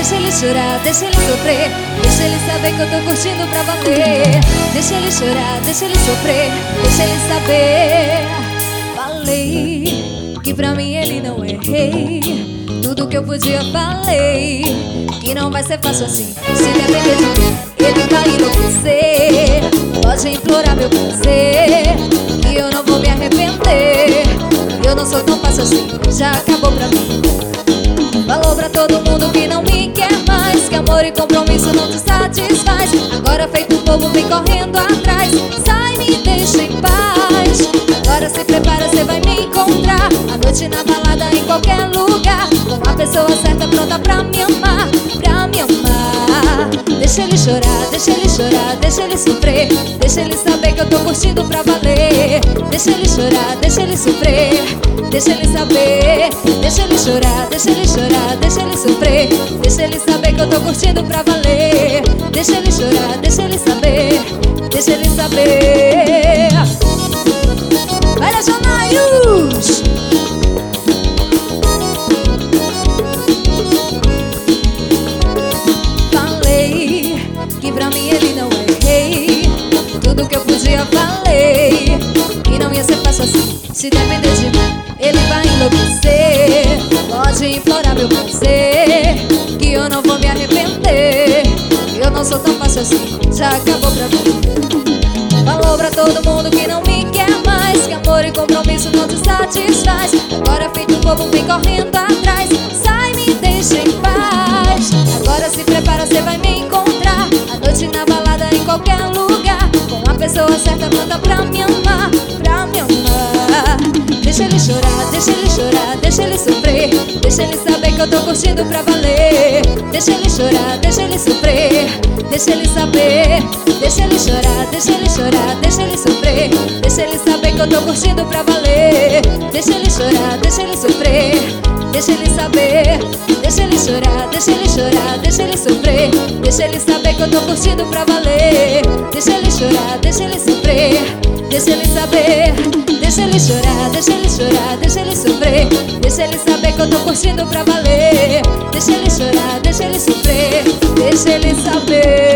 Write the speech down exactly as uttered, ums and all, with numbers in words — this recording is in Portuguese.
deixa ele chorar, deixa ele sofrer, deixa ele saber que eu tô curtindo pra valer. Deixa ele chorar, deixa ele sofrer, deixa ele saber. Falei que pra mim ele não é rei, tudo que eu podia falei, que não vai ser fácil assim. Se depender de mim, ele vai enlouquecer. Pode implorar meu prazer, que eu não vou me arrepender. Eu não sou tão fácil assim, já acabou pra mim. Falou pra todo mundo que não me quer mais, que amor e compromisso não te satisfaz. Agora feito bobo vem correndo atrás, sai, me deixa em paz. Agora se prepara, cê vai me encontrar à noite na balada, em qualquer lugar, com a pessoa certa pronta pra me amar, pra me amar. Deixa ele chorar, deixa ele chorar, deixa ele sofrer, deixa ele saber que eu tô curtindo pra valer. Deixa ele chorar, deixa ele sofrer, deixa ele saber. Deixa ele chorar, deixa ele chorar, deixa ele sofrer, deixa ele saber que eu tô curtindo pra valer. Deixa ele chorar, deixa ele saber, deixa ele saber. Vai, Legionários! Falei que pra mim ele não é rei, tudo que eu podia falei, que não ia ser fácil assim. Se depender de mim, ele vai enlouquecer. Pode implorar meu prazer, que eu não vou me arrepender. Eu não sou tão fácil assim, já acabou pra mim. Falou pra todo mundo que não me quer mais, que amor e compromisso não te satisfaz. Agora feito bobo vem correndo atrás, sai, me deixa em paz. Agora se prepara, cê vai me encontrar à noite na balada, em qualquer lugar, com a pessoa certa pronta pra me amar, pra me amar. Deixa ele chorar, deixa ele chorar, deixa ele sofrer, deixa ele saber que eu tô curtindo pra valer. Deixa ele chorar, deixa ele sofrer, deixa ele saber. Deixa ele chorar, deixa ele chorar, deixa ele sofrer, deixa ele saber que eu tô curtindo pra valer. Deixa ele chorar, deixa ele sofrer, deixa ele saber. Deixa ele chorar, deixa ele chorar, deixa ele sofrer, deixa ele saber que eu tô curtindo pra valer. Deixa ele chorar, deixa ele sofrer, deixa ele saber. Deixa ele chorar, deixa ele chorar, deixa ele sofrer, deixa ele saber que eu tô curtindo pra valer. Deixa ele chorar, deixa ele sofrer, deixa ele saber.